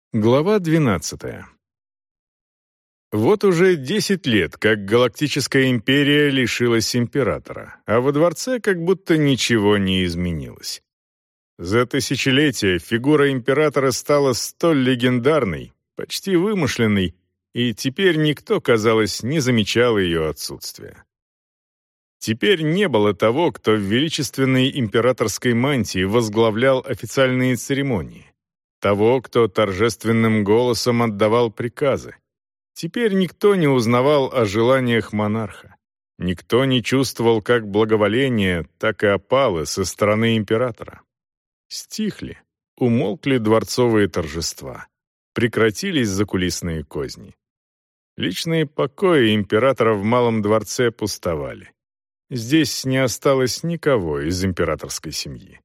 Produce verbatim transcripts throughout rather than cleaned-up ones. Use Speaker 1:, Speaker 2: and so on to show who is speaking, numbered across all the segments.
Speaker 1: Глава двенадцатая. Вот уже десять лет, как Галактическая империя лишилась императора, а во дворце как будто ничего не изменилось. За тысячелетия фигура императора стала столь легендарной, почти вымышленной, и теперь никто, казалось, не замечал ее отсутствия. Теперь не было того, кто в величественной императорской мантии возглавлял официальные церемонии. Того, кто торжественным голосом отдавал приказы. Теперь никто не узнавал о желаниях монарха. Никто не чувствовал как благоволения, так и опалы со стороны императора. Стихли, умолкли дворцовые торжества. Прекратились закулисные козни. Личные покои императора в Малом дворце пустовали. Здесь не осталось никого из императорской семьи.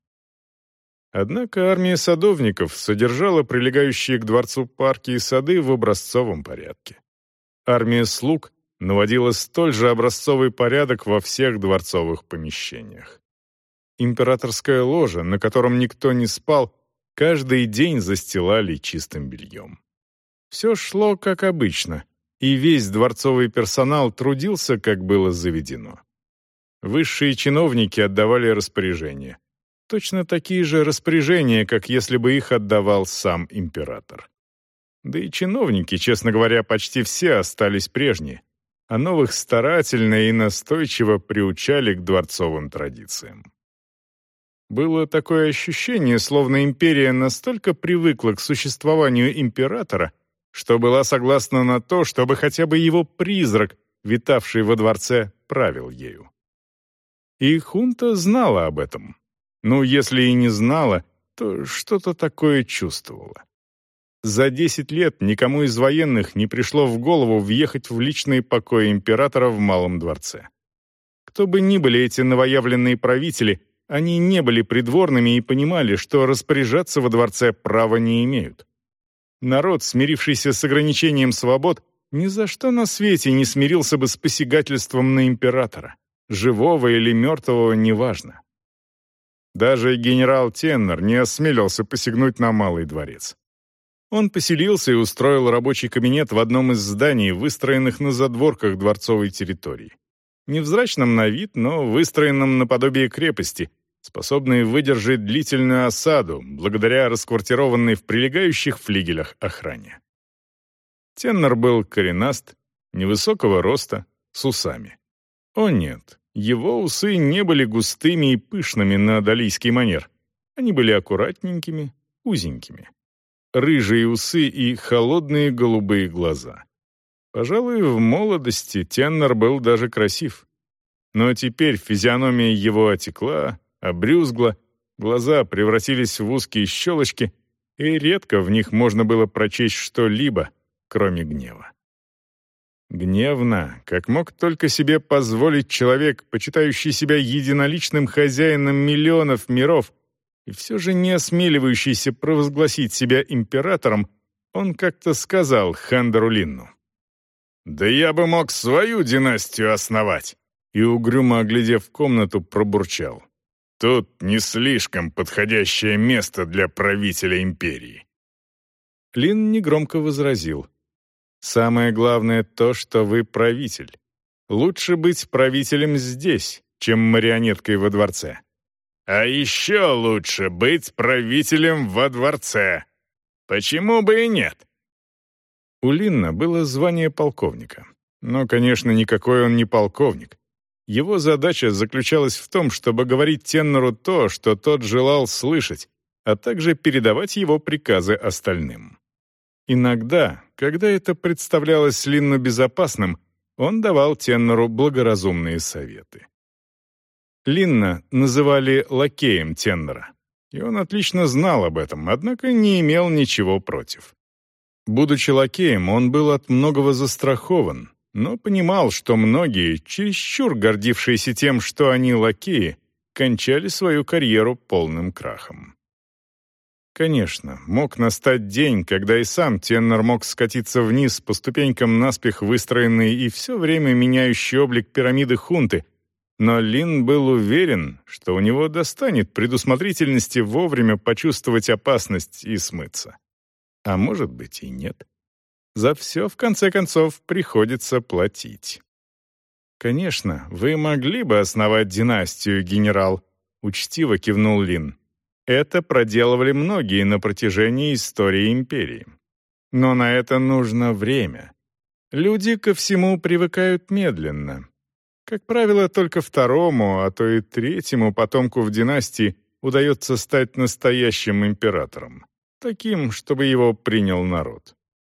Speaker 1: Однако армия садовников содержала прилегающие к дворцу парки и сады в образцовом порядке. Армия слуг наводила столь же образцовый порядок во всех дворцовых помещениях. Императорская ложа, на котором никто не спал, каждый день застилали чистым бельем. Все шло как обычно, и весь дворцовый персонал трудился, как было заведено. Высшие чиновники отдавали распоряжения. Точно такие же распоряжения, как если бы их отдавал сам император. Да и чиновники, честно говоря, почти все остались прежние, а новых старательно и настойчиво приучали к дворцовым традициям. Было такое ощущение, словно империя настолько привыкла к существованию императора, что была согласна на то, чтобы хотя бы его призрак, витавший во дворце, правил ею. И хунта знала об этом. Ну, если и не знала, то что-то такое чувствовала. За десять лет никому из военных не пришло в голову въехать в личные покои императора в Малом дворце. Кто бы ни были эти новоявленные правители, они не были придворными и понимали, что распоряжаться во дворце права не имеют. Народ, смирившийся с ограничением свобод, ни за что на свете не смирился бы с посягательством на императора. Живого или мертвого, неважно. Даже генерал Теннер не осмелился посягнуть на Малый дворец. Он поселился и устроил рабочий кабинет в одном из зданий, выстроенных на задворках дворцовой территории. Невзрачном на вид, но выстроенном наподобие крепости, способной выдержать длительную осаду, благодаря расквартированной в прилегающих флигелях охране. Теннер был коренаст, невысокого роста, с усами. О нет, его усы не были густыми и пышными на далийский манер. Они были аккуратненькими, узенькими. Рыжие усы и холодные голубые глаза. Пожалуй, в молодости Теннер был даже красив. Но теперь физиономия его отекла, обрюзгла, глаза превратились в узкие щелочки, и редко в них можно было прочесть что-либо, кроме гнева. Гневно, как мог только себе позволить человек, почитающий себя единоличным хозяином миллионов миров, и все же не осмеливающийся провозгласить себя императором, он как-то сказал Хандеру Линну: «Да я бы мог свою династию основать!» И, угрюмо оглядев комнату, пробурчал: «Тут не слишком подходящее место для правителя империи». Лин негромко возразил: «Самое главное то, что вы правитель. Лучше быть правителем здесь, чем марионеткой во дворце». «А еще лучше быть правителем во дворце. Почему бы и нет?» У Линна было звание полковника. Но, конечно, никакой он не полковник. Его задача заключалась в том, чтобы говорить Теннеру то, что тот желал слышать, а также передавать его приказы остальным. Иногда, когда это представлялось Линну безопасным, он давал Теннеру благоразумные советы. Линна называли лакеем Теннера, и он отлично знал об этом, однако не имел ничего против. Будучи лакеем, он был от многого застрахован, но понимал, что многие, чересчур гордившиеся тем, что они лакеи, кончали свою карьеру полным крахом. Конечно, мог настать день, когда и сам Теннер мог скатиться вниз по ступенькам наспех выстроенной и все время меняющий облик пирамиды хунты, но Лин был уверен, что у него достанет предусмотрительности вовремя почувствовать опасность и смыться. А может быть и нет. За все, в конце концов, приходится платить. «Конечно, вы могли бы основать династию, генерал», — учтиво кивнул Лин. «Это проделывали многие на протяжении истории империи. Но на это нужно время. Люди ко всему привыкают медленно. Как правило, только второму, а то и третьему потомку в династии удается стать настоящим императором, таким, чтобы его принял народ».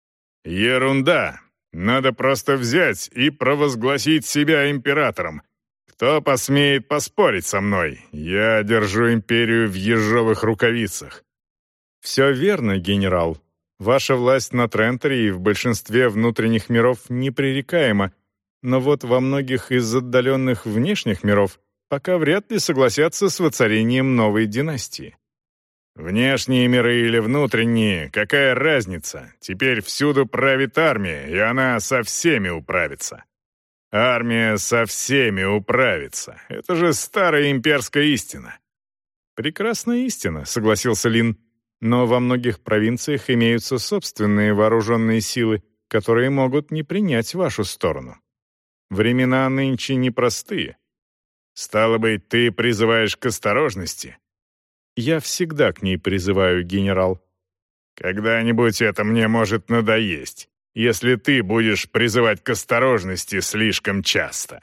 Speaker 1: «Ерунда! Надо просто взять и провозгласить себя императором. Кто посмеет поспорить со мной? Я держу империю в ежовых рукавицах». «Все верно, генерал. Ваша власть на Тренторе и в большинстве внутренних миров непререкаема, но вот во многих из отдаленных внешних миров пока вряд ли согласятся с воцарением новой династии». «Внешние миры или внутренние, какая разница? Теперь всюду правит армия, и она со всеми управится». «Армия со всеми управится. Это же старая имперская истина». «Прекрасная истина», — согласился Лин. «Но во многих провинциях имеются собственные вооруженные силы, которые могут не принять вашу сторону. Времена нынче непростые». «Стало быть, ты призываешь к осторожности?» «Я всегда к ней призываю, генерал». «Когда-нибудь это мне может надоесть, если ты будешь призывать к осторожности слишком часто».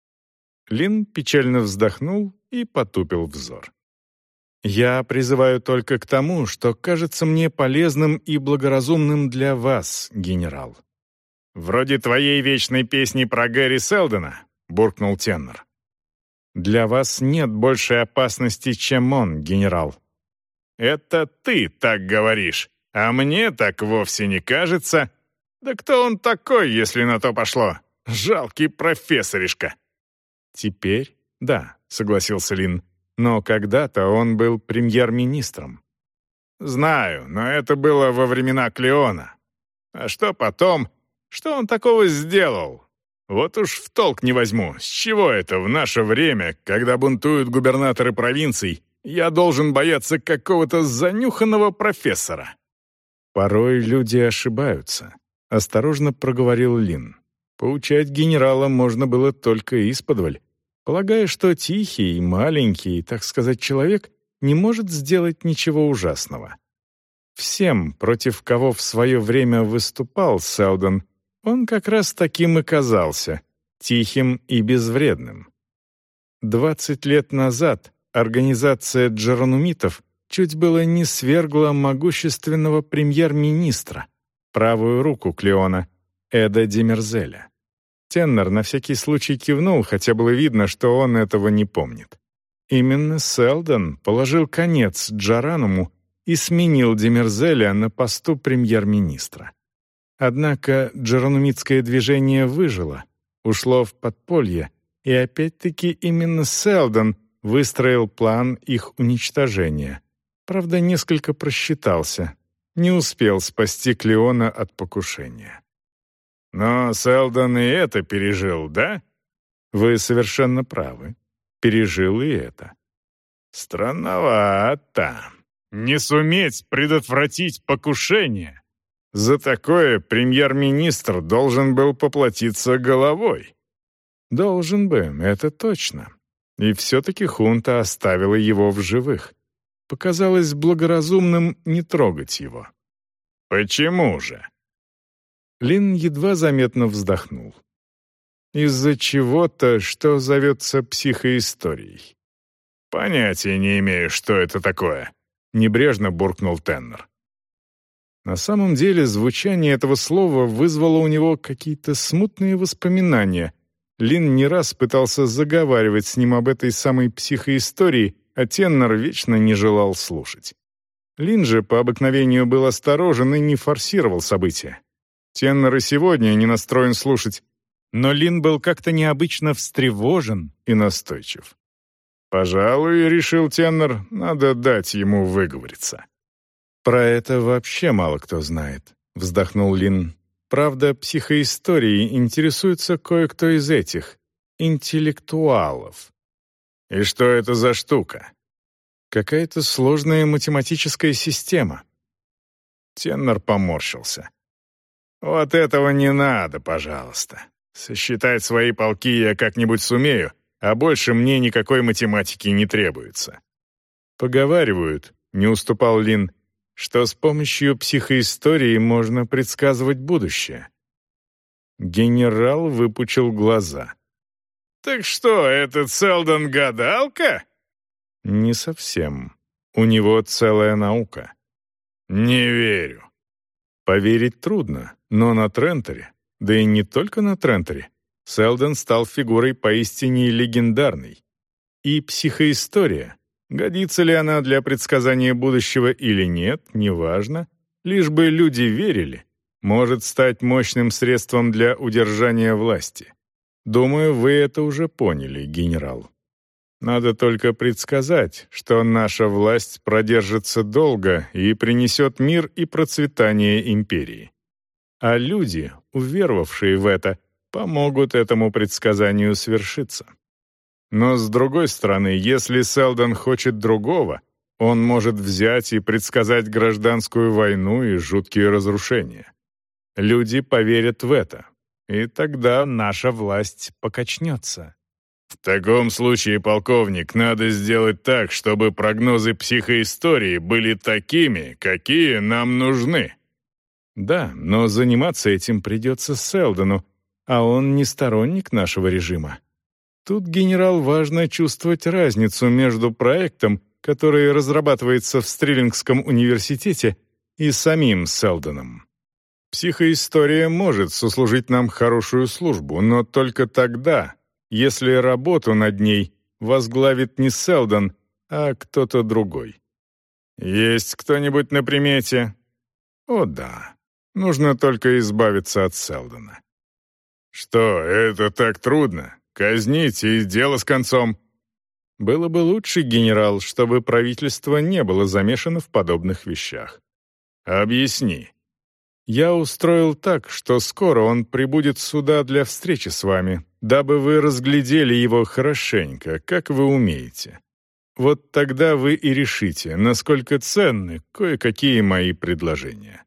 Speaker 1: Лин печально вздохнул и потупил взор. «Я призываю только к тому, что кажется мне полезным и благоразумным для вас, генерал». «Вроде твоей вечной песни про Гэри Селдона», — буркнул тенор. «Для вас нет большей опасности, чем он, генерал». «Это ты так говоришь, а мне так вовсе не кажется. Да кто он такой, если на то пошло? Жалкий профессоришка». «Теперь, да», — согласился Лин, «но когда-то он был премьер-министром». «Знаю, но это было во времена Клеона. А что потом? Что он такого сделал? Вот уж в толк не возьму, с чего это в наше время, когда бунтуют губернаторы провинций, я должен бояться какого-то занюханного профессора?» «Порой люди ошибаются», — осторожно проговорил Лин. «Поучать генерала можно было только исподволь, полагая, что тихий, маленький, так сказать, человек не может сделать ничего ужасного. Всем, против кого в свое время выступал Селдон, он как раз таким и казался, тихим и безвредным. Двадцать лет назад организация джеронумитов чуть было не свергла могущественного премьер-министра, правую руку Клеона, Эда Демерзеля. Теннер на всякий случай кивнул, хотя было видно, что он этого не помнит. Именно Селдон положил конец Джарануму и сменил Демерзеля на посту премьер-министра. Однако джеронумитское движение выжило, ушло в подполье, и опять-таки именно Селдон выстроил план их уничтожения. Правда, несколько просчитался, не успел спасти Клеона от покушения.
Speaker 2: «Но Селдон и это пережил, да?»
Speaker 1: «Вы совершенно правы. Пережил и это».
Speaker 2: «Странновато. Не суметь предотвратить покушение. За такое премьер-министр должен был поплатиться головой».
Speaker 1: «Должен бы, это точно. И все-таки хунта оставила его в живых. Показалось благоразумным не трогать его».
Speaker 2: «Почему же?»
Speaker 1: Лин едва заметно вздохнул. «Из-за чего-то, что зовется психоисторией».
Speaker 2: «Понятия не имею, что это такое», — небрежно буркнул Теннер.
Speaker 1: На самом деле звучание этого слова вызвало у него какие-то смутные воспоминания. Лин не раз пытался заговаривать с ним об этой самой психоистории, а Теннер вечно не желал слушать. Лин же по обыкновению был осторожен и не форсировал события. Теннер и сегодня не настроен слушать, но Лин был как-то необычно встревожен и настойчив.
Speaker 2: «Пожалуй, — решил Теннер, — надо дать ему выговориться».
Speaker 1: «Про это вообще мало кто знает», — вздохнул Лин. «Правда, психоисторией интересуется кое-кто из этих, интеллектуалов».
Speaker 2: «И что это за штука?»
Speaker 1: «Какая-то сложная математическая система».
Speaker 2: Теннер поморщился. «Вот этого не надо, пожалуйста. Сосчитать свои полки я как-нибудь сумею, а больше мне никакой математики не требуется».
Speaker 1: «Поговаривают», — не уступал Лин, «что с помощью психоистории можно предсказывать будущее». Генерал выпучил глаза.
Speaker 2: «Так что, этот Селдон гадалка?»
Speaker 1: «Не совсем. У него целая наука».
Speaker 2: «Не верю».
Speaker 1: Поверить трудно, но на Тренторе, да и не только на Тренторе, Селдон стал фигурой поистине легендарной. И психоистория, годится ли она для предсказания будущего или нет, неважно, лишь бы люди верили, может стать мощным средством для удержания власти. Думаю, вы это уже поняли, генерал. Надо только предсказать, что наша власть продержится долго и принесет мир и процветание империи. А люди, уверовавшие в это, помогут этому предсказанию свершиться. Но с другой стороны, если Селдон хочет другого, он может взять и предсказать гражданскую войну и жуткие разрушения. Люди поверят в это, и тогда наша власть покачнется.
Speaker 2: В таком случае, полковник, надо сделать так, чтобы прогнозы психоистории были такими, какие нам нужны.
Speaker 1: Да, но заниматься этим придется Селдону, а он не сторонник нашего режима. Тут, генерал, важно чувствовать разницу между проектом, который разрабатывается в Стрелингском университете, и самим Селдоном. Психоистория может сослужить нам хорошую службу, но только тогда, если работу над ней возглавит не Селдон, а кто-то другой.
Speaker 2: Есть кто-нибудь на примете?
Speaker 1: О да, нужно только избавиться от Селдона.
Speaker 2: Что, это так трудно? Казнить и дело с концом.
Speaker 1: Было бы лучше, генерал, чтобы правительство не было замешано в подобных вещах.
Speaker 2: Объясни.
Speaker 1: Я устроил так, что скоро он прибудет сюда для встречи с вами, дабы вы разглядели его хорошенько, как вы умеете. Вот тогда вы и решите, насколько ценны кое-какие мои предложения.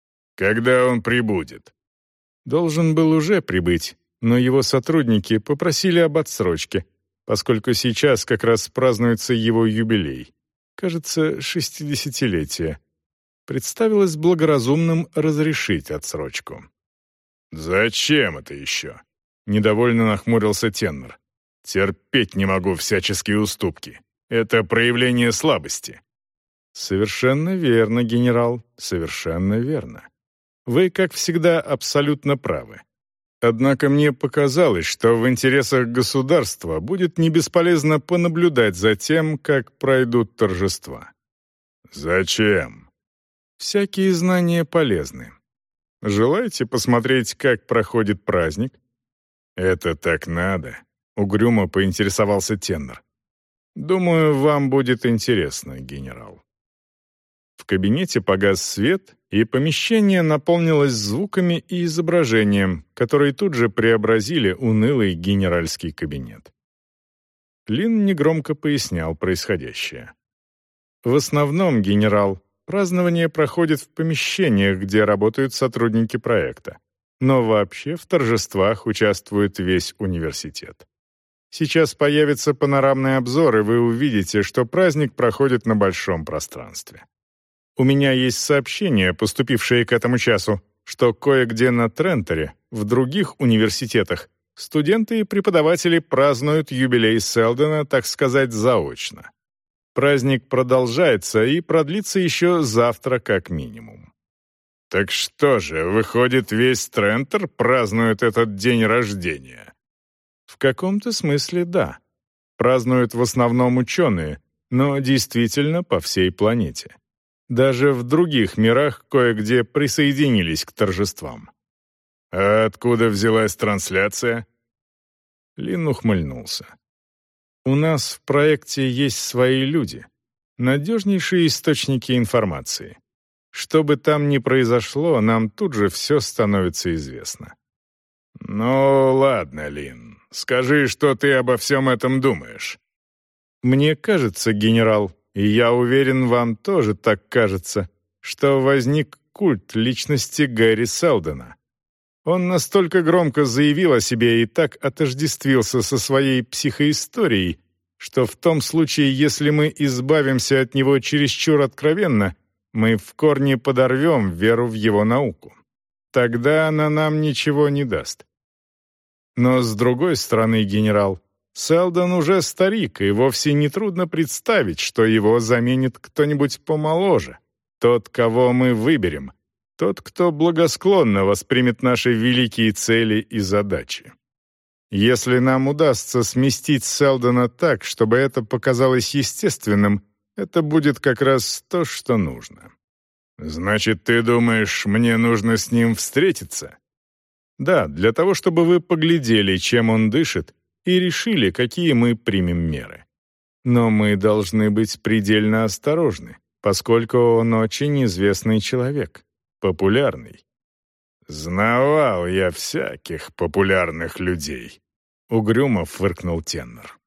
Speaker 2: Когда он прибудет?
Speaker 1: Должен был уже прибыть, но его сотрудники попросили об отсрочке, поскольку сейчас как раз празднуется его юбилей. Кажется, шестидесятилетие. Представилось благоразумным разрешить отсрочку.
Speaker 2: «Зачем это еще?» — недовольно нахмурился Теннер. «Терпеть не могу всяческие уступки. Это проявление слабости».
Speaker 1: «Совершенно верно, генерал, совершенно верно. Вы, как всегда, абсолютно правы. Однако мне показалось, что в интересах государства будет не бесполезно понаблюдать за тем, как пройдут торжества».
Speaker 2: «Зачем?»
Speaker 1: «Всякие знания полезны. Желаете посмотреть, как проходит праздник?»
Speaker 2: «Это так надо», — угрюмо поинтересовался Теннер.
Speaker 1: «Думаю, вам будет интересно, генерал». В кабинете погас свет, и помещение наполнилось звуками и изображением, которые тут же преобразили унылый генеральский кабинет. Лин негромко пояснял происходящее. «В основном, генерал, празднование проходит в помещениях, где работают сотрудники проекта. Но вообще в торжествах участвует весь университет. Сейчас появится панорамный обзор, и вы увидите, что праздник проходит на большом пространстве. У меня есть сообщения, поступившие к этому часу, что кое-где на Тренторе, в других университетах, студенты и преподаватели празднуют юбилей Селдона, так сказать, заочно. Праздник продолжается и продлится еще завтра как минимум».
Speaker 2: «Так что же, выходит, весь Трентор празднует этот день рождения?»
Speaker 1: В каком-то смысле да. Празднуют в основном ученые, но действительно по всей планете. Даже в других мирах кое-где присоединились к торжествам.
Speaker 2: «А откуда взялась трансляция?»
Speaker 1: Лин ухмыльнулся. «У нас в проекте есть свои люди, надежнейшие источники информации. Что бы там ни произошло, нам тут же все становится известно».
Speaker 2: «Ну, ладно, Лин, скажи, что ты обо всем этом думаешь».
Speaker 1: «Мне кажется, генерал, и я уверен, вам тоже так кажется, что возник культ личности Гэри Селдона. Он настолько громко заявил о себе и так отождествился со своей психоисторией, что в том случае, если мы избавимся от него чересчур откровенно, мы в корне подорвем веру в его науку. Тогда она нам ничего не даст. Но с другой стороны, генерал, Селдон уже старик, и вовсе нетрудно представить, что его заменит кто-нибудь помоложе, тот, кого мы выберем, тот, кто благосклонно воспримет наши великие цели и задачи. Если нам удастся сместить Селдона так, чтобы это показалось естественным, это будет как раз то, что нужно. «Значит, ты думаешь, мне нужно с ним встретиться?» «Да, для того, чтобы вы поглядели, чем он дышит, и решили, какие мы примем меры. Но мы должны быть предельно осторожны, поскольку он очень известный человек, популярный».
Speaker 2: «Знавал я всяких популярных людей», — угрюмо фыркнул Теннер.